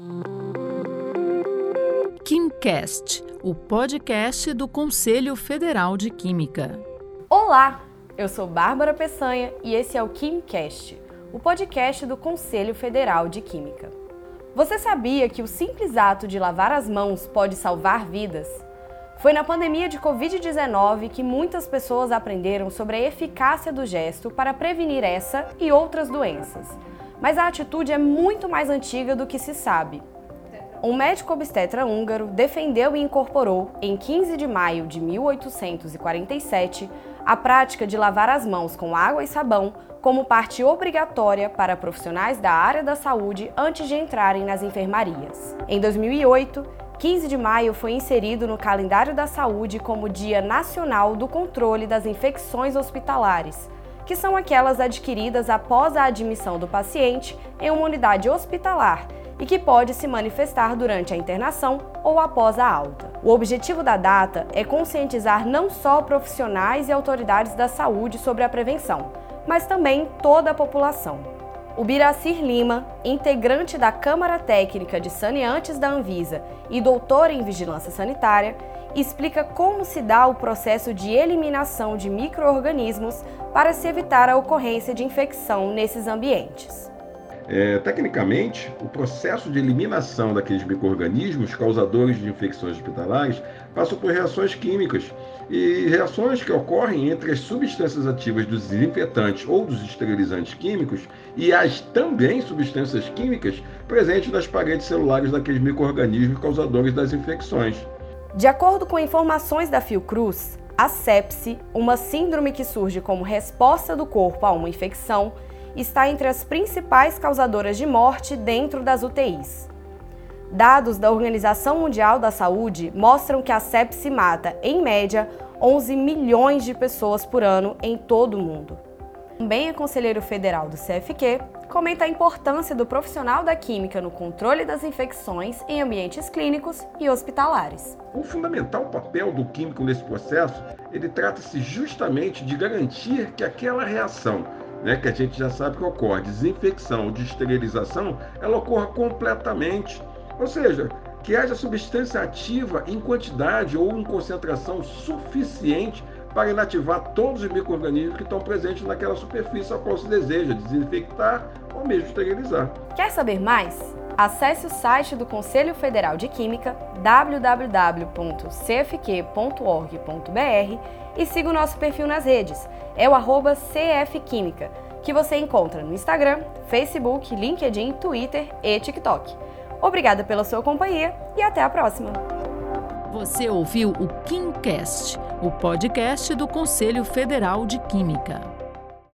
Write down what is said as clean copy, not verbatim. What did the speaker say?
KimCast, o podcast do Conselho Federal de Química. Olá, eu sou Bárbara Peçanha e esse é o KimCast, o podcast do Conselho Federal de Química. Você sabia que o simples ato de lavar as mãos pode salvar vidas? Foi na pandemia de Covid-19 que muitas pessoas aprenderam sobre a eficácia do gesto para prevenir essa e outras doenças. Mas a atitude é muito mais antiga do que se sabe. Um médico obstetra húngaro defendeu e incorporou, em 15 de maio de 1847, a prática de lavar as mãos com água e sabão como parte obrigatória para profissionais da área da saúde antes de entrarem nas enfermarias. Em 2008, 15 de maio foi inserido no calendário da saúde como Dia Nacional do Controle das Infecções Hospitalares, que são aquelas adquiridas após a admissão do paciente em uma unidade hospitalar e que pode se manifestar durante a internação ou após a alta. O objetivo da data é conscientizar não só profissionais e autoridades da saúde sobre a prevenção, mas também toda a população. O Biracir Lima, integrante da Câmara Técnica de Saneantes da Anvisa e doutor em Vigilância Sanitária, explica como se dá o processo de eliminação de micro-organismos para se evitar a ocorrência de infecção nesses ambientes. Tecnicamente, o processo de eliminação daqueles micro-organismos causadores de infecções hospitalares passa por reações químicas e reações que ocorrem entre as substâncias ativas dos desinfetantes ou dos esterilizantes químicos e as também substâncias químicas presentes nas paredes celulares daqueles micro-organismos causadores das infecções. De acordo com informações da Fiocruz, a sepse, uma síndrome que surge como resposta do corpo a uma infecção, está entre as principais causadoras de morte dentro das UTIs. Dados da Organização Mundial da Saúde mostram que a sepse mata, em média, 11 milhões de pessoas por ano em todo o mundo. Também é conselheiro federal do CFQ, comenta a importância do profissional da química no controle das infecções em ambientes clínicos e hospitalares. O fundamental papel do químico nesse processo, ele trata-se justamente de garantir que aquela reação, que a gente já sabe que ocorre, desinfecção ou de esterilização, ela ocorra completamente. Ou seja, que haja substância ativa em quantidade ou em concentração suficiente para inativar todos os micro-organismos que estão presentes naquela superfície a qual se deseja desinfectar ou mesmo esterilizar. Quer saber mais? Acesse o site do Conselho Federal de Química, www.cfq.org.br, e siga o nosso perfil nas redes, é o @cfquímica, que você encontra no Instagram, Facebook, LinkedIn, Twitter e TikTok. Obrigada pela sua companhia e até a próxima! Você ouviu o KimCast, o podcast do Conselho Federal de Química.